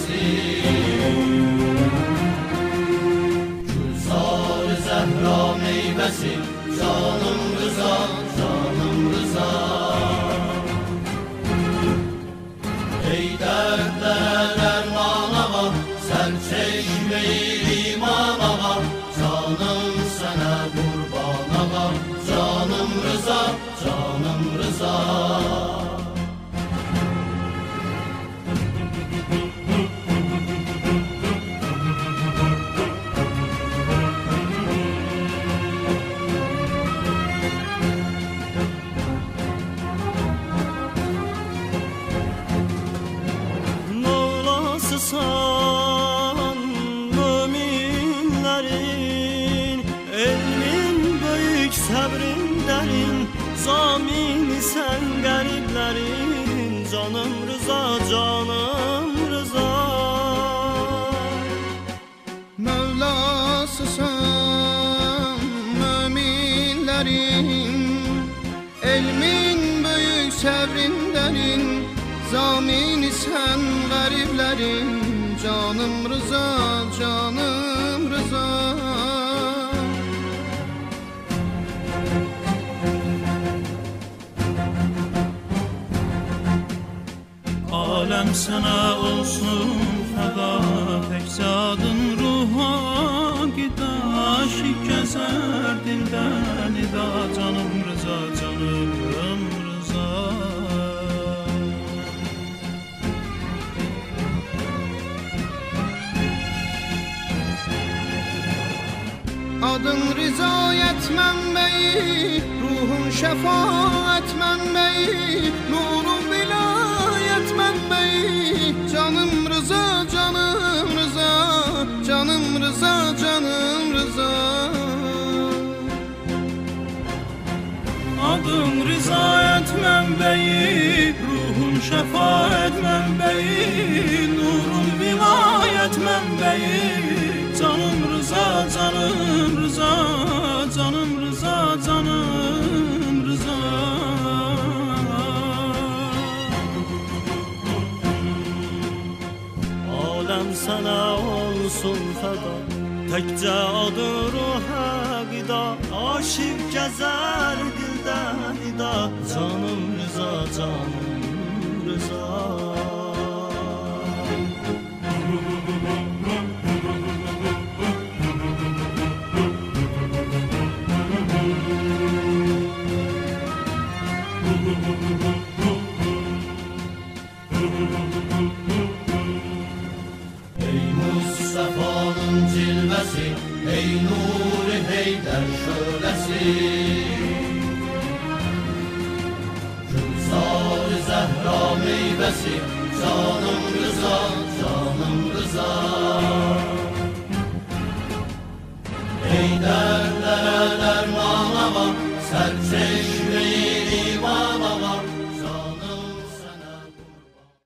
cilvesi. Gülzar Zehra meyvesi, canım Rıza, canım Rıza. Ey dertlere derman ağa, sen çeşme-i iman ağa, canım sana kurban ağa, canım Rıza, canım Rıza. Mevlasısan müminlerin, elmin büyük sabrin derin, zamini sen gariplerin, canım Rıza, canım Rıza. Mevlasısan müminlerin, elmin büyük sabrinderin, zamini sen gariplerin, canım Rıza, canım Rıza. Alem sana olsun feda, tek adın ruha gida, aşık keser dilden ida, canım Rıza, canım Rıza. Adın rızayet menbeyi, ruhun şefaat menbeyi, nurun vilayet menbeyi, canım Rıza, canım Rıza, canım Rıza, canım Rıza. Adın rızayet menbeyi, ruhun şefaat menbeyi, nurun vilayet menbeyi, canım Rıza, canım Rıza, canım Rıza, canım Rıza. Alem sana olsun feda, tekce adı ruha gida, aşık gezer dilden ida, canım Rıza, canım Rıza. Ey Mustafa'nın cilvesi, ey Nur-i Heyder şölesi. Gülzar Zehra meyvesi, canım